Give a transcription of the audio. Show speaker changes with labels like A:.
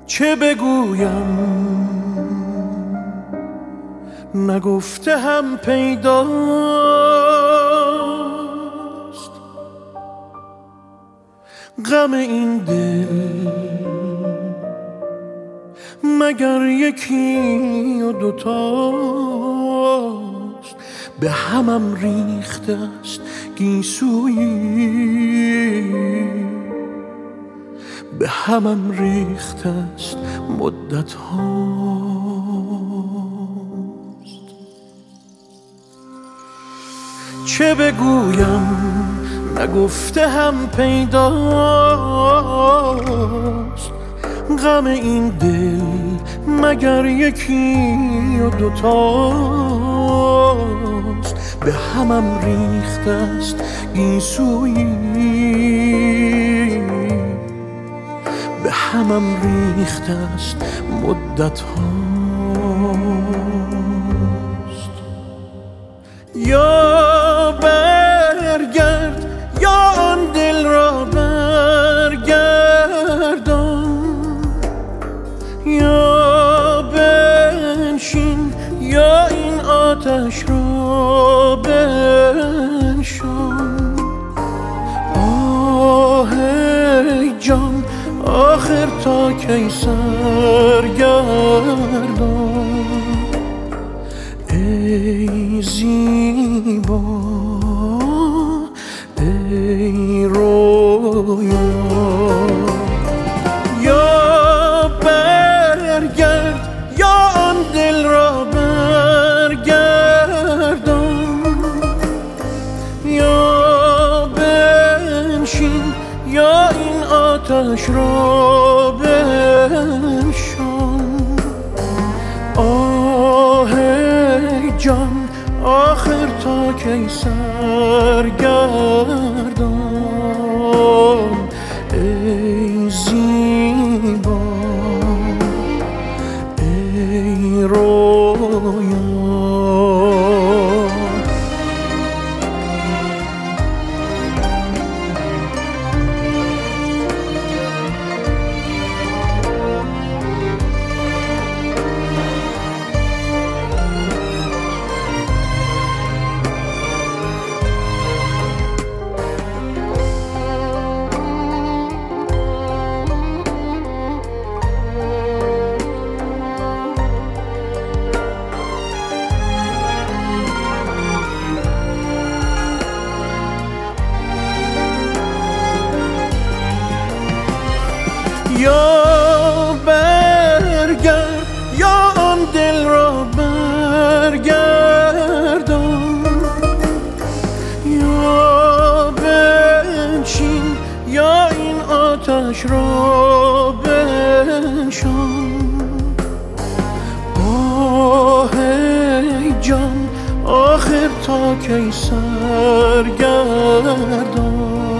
A: چه بگویم نگفته هم پیداست، غم این دل مگر یکی و دوتاست. به همم ریخته است گیسویی، به همم ریخته است مدت هاست. چه بگویم نگفته هم پیداست، غم این دل مگر یکی و دوتاست. به همم ریخته است گیسویی، به همم ریخته است مدت هاست. یا برگرد یا آن دل را برگردان، یا بنشین یا این آتش را بنشان. آه ای جان آخر تا کی سرگردان، ای زیبا ای رویا. یا برگرد یا آن دل را برگردان، یا بنشین یا این آتش را بنشان. آه ای جان آخر تا کی سرگردان، ای زیبا ای رویا. یا برگرد یا آن دل را برگردان، یا بنشین یا این آتش را بنشان. آه ای جان آخر تا کی سرگردان،